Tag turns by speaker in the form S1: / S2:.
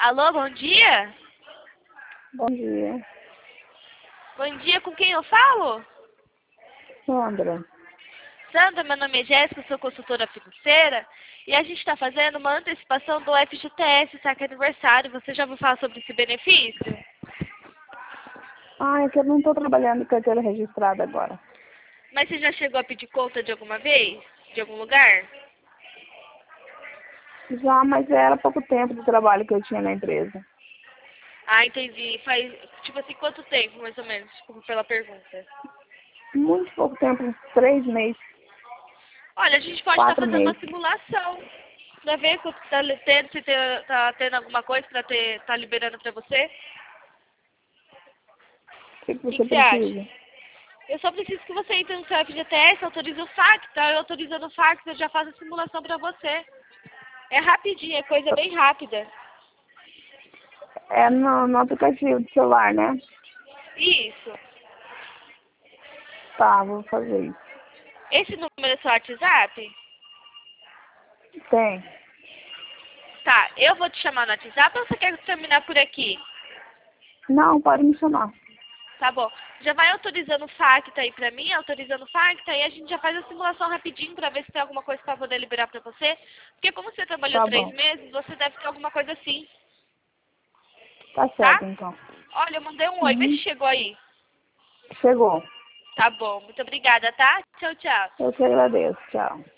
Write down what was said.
S1: Alô, bom dia?
S2: Bom dia,
S1: Bom dia, com quem eu falo?
S2: Sandra.
S1: Sandra, meu nome é Jéssica, sou consultora financeira e a gente está fazendo uma antecipação do FGTS, saque aniversário. Você já ouviu falar sobre esse benefício?
S2: É que eu não estou trabalhando em carteira registrada agora.
S1: Mas você já chegou a pedir conta de alguma vez? De algum lugar?
S2: Já, mas era pouco tempo de trabalho que eu tinha na empresa.
S1: Ah, entendi. Faz, tipo assim, quanto tempo, mais ou menos? Desculpa pela pergunta.
S2: Muito pouco tempo, uns 3 meses,
S1: Olha, a gente pode estar
S2: 4
S1: fazendo uma
S2: meses.
S1: simulação para ver quanto está tendo, se tá tendo alguma coisa para tá liberando para você.
S2: O que
S1: O que
S2: você
S1: você acha?
S2: precisa?
S1: Eu só preciso que você entre no seu FGTS, autorize o fax, tá? Eu autorizando o fax, eu já faço a simulação para você. É rapidinho, é coisa bem rápida.
S2: É no aplicativo do celular, né?
S1: Isso.
S2: Tá, vou fazer isso.
S1: Esse número é seu WhatsApp?
S2: Tem.
S1: Tá, eu vou te chamar no WhatsApp ou você quer terminar por aqui?
S2: Não, pode me chamar.
S1: Tá bom. Já vai autorizando o FACTA aí pra mim, autorizando o FACTA, aí a gente já faz a simulação rapidinho pra ver se tem alguma coisa pra poder liberar pra você. Porque como você trabalhou
S2: Tá
S1: 3
S2: bom.
S1: meses, você deve ter alguma coisa assim,
S2: Tá
S1: tá?
S2: certo, então.
S1: Olha, eu mandei um oi, vê se
S2: Uhum.
S1: chegou aí.
S2: Chegou.
S1: Tá bom, muito obrigada, tá? Tchau, tchau.
S2: Eu que agradeço. Tchau.